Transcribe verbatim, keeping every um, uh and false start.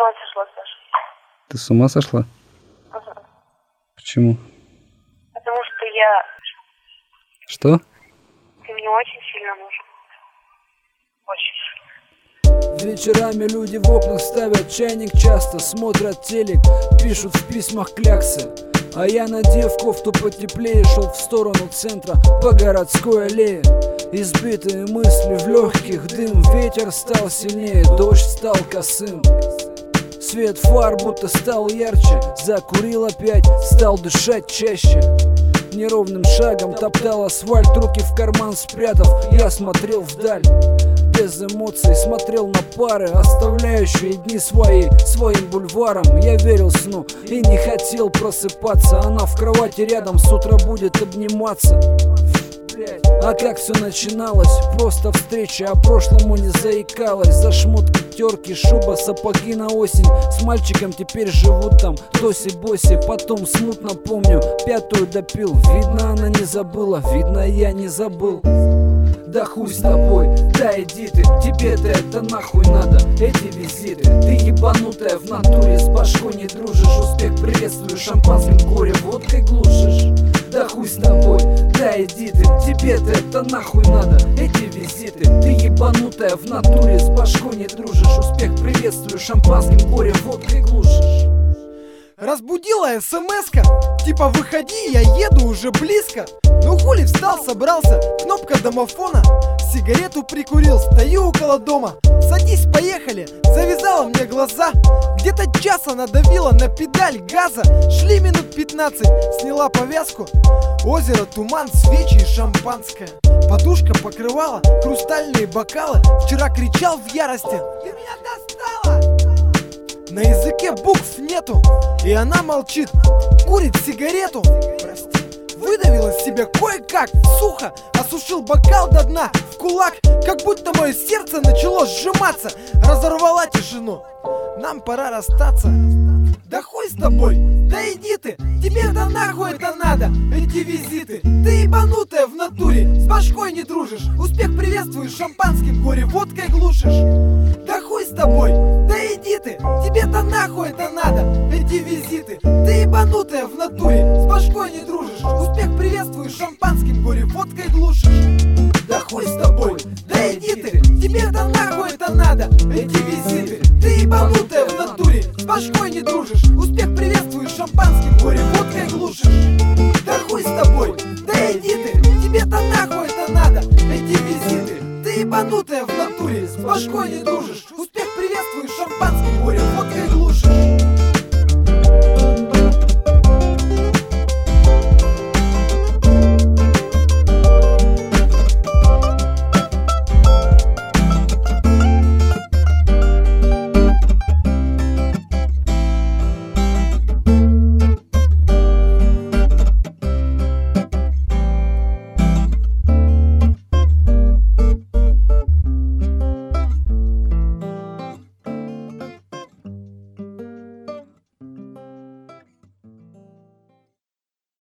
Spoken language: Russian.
ума сошла, Саша. Ты с ума сошла? Ага. Почему? Потому что я... Что? Ты мне очень сильно нужен. Очень. Вечерами люди в окнах ставят чайник часто, смотрят телек, пишут в письмах кляксы. А я, надев кофту потеплее, шел в сторону центра по городской аллее. Избитые мысли в легких, дым, ветер стал сильнее, дождь стал косым. Свет фар будто стал ярче, закурил опять, стал дышать чаще. Неровным шагом топтал асфальт, руки в карман спрятав, я смотрел вдаль. Без эмоций смотрел на пары, оставляющие дни свои своим бульваром. Я верил сну и не хотел просыпаться. Она в кровати рядом с утра будет обниматься. А как все начиналось? Просто встреча, о прошлому не заикалась. За шмотки, терки, шуба, сапоги на осень. С мальчиком теперь живут там тоси-боси. Потом смутно помню, пятую допил. Видно, она не забыла, видно, я не забыл. Да хуй с тобой, да иди ты, тебе-то это нахуй надо, эти визиты. Ты ебанутая в натуре, с башкой не дружишь. Успех приветствую, шампанским горе водкой глушишь. Да хуй с тобой, да иди ты, тебе-то это нахуй надо, эти визиты. Ты ебанутая в натуре, с башкой не дружишь. Успех приветствую, шампанским горе водкой глушишь. Разбудила смс-ка, типа выходи, я еду уже близко. Ну хули встал, собрался, кнопка домофона. Сигарету прикурил, стою около дома. Садись, поехали, завязала мне глаза. Где-то час она давила на педаль газа. Шли минут пятнадцать, сняла повязку. Озеро, туман, свечи и шампанское. Подушка покрывала, хрустальные бокалы. Вчера кричал в ярости: ты меня достала! На языке букв нету, и она молчит, курит сигарету. Прости. Выдавил из себя кое-как, сухо, осушил бокал до дна в кулак, как будто мое сердце начало сжиматься. Разорвала тишину, нам пора расстаться. Да хуй с тобой, да иди ты, тебе-то нахуй это надо, эти визиты. Ты ебанутая в натуре, с башкой не дружишь. Успех приветствуешь, шампанским горе водкой глушишь. Да хуй с тобой, да иди ты, тебе-то нахуй это надо, эти визиты. Ты ебанутая в натуре, с башкой не дружишь. Успех приветствуешь, шампанским горе водкой глушишь. Да хуй с тобой, да иди ты, тебе-то нахуй это надо, эти визиты. Ты ебанутая в натуре, с башкой не дружишь. Успех приветствуешь, шампанским горе водкой глушишь. Да хуй с тобой, да иди ты, тебе-то нахуй это надо, эти визиты. Ты ебанутая в натуре, с башкой не дружишь.